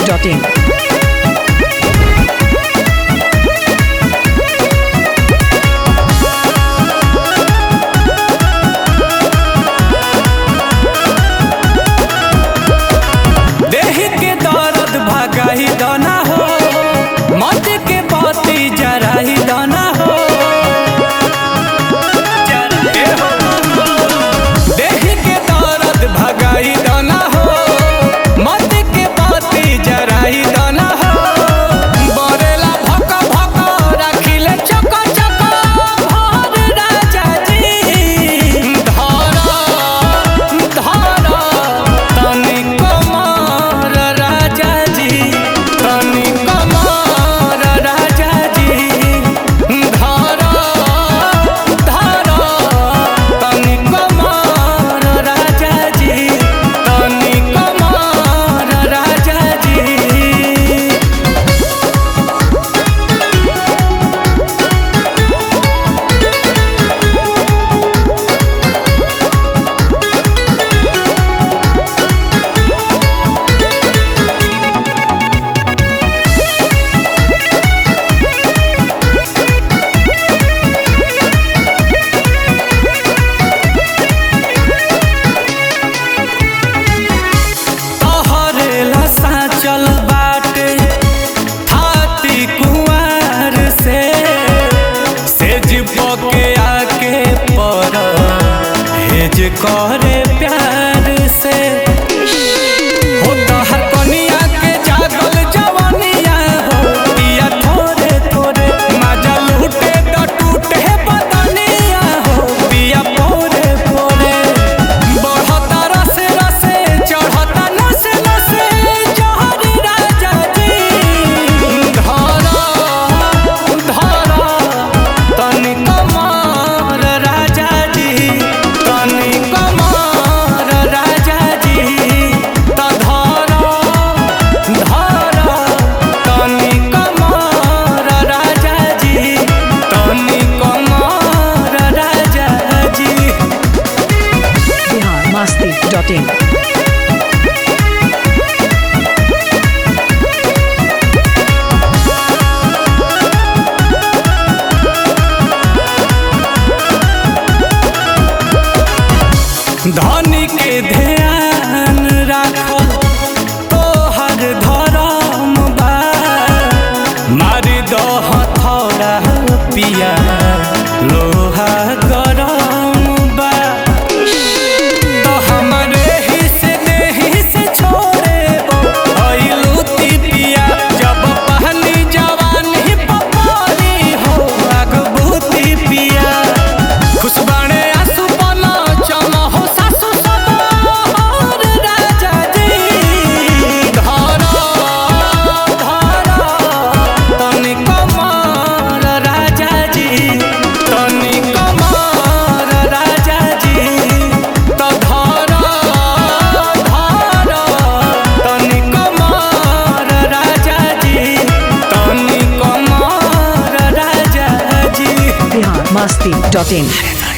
biharmasti.in देहि के दर्द भगाही दाना हो, मौत के बाती जराही दाना हो। देहि के दर्द भगाही दाना हो, मौत के बाती जराही दाना हो। बरेला भका भका राखिले चका चका भर राजा जी। धारा धारा तनी कमर राजा जी, तनी कमर राजा जी। धारा धारा तनी कमर राजा जी, तनी कमर राजा जी। तोहरेला साचल बाटे थाती कुंवार से, सेज पके आके पर हेज करे प्यार से। हो तोहर कनिया के जागल जवानिया हो, पिया थोरे थोरे मजा लूटे तो टूटे बदनिया हो, पिया पोरे पोरे। बढ़ता रसे रसे चढ़ता नसे नसे जहर राजा जी। धारा धारा तनी कमर राजा जी, तनी कमर राजा जी। त धारा धारा तनी कमर राजा जी, तनी कमर राजा जी। biharmasti.in धनी के ध्यान राखो तोहर धरम बा, मारी दो हथौड़ा पिया लोहा गरम बा। तो हमरे ही से देही से छोड़े लूती पिया, जब पहली जवानी पपारी हो अगबूती पिया। खुशबाणे आंसू बना चमा हो सासु सवार राजा जी। धारा धारा तनी कमर राजा जी, तनी कमर राजा जी। त धारा धारा तनी कमर राजा जी, तनी कमर राजा जी। biharmasti.in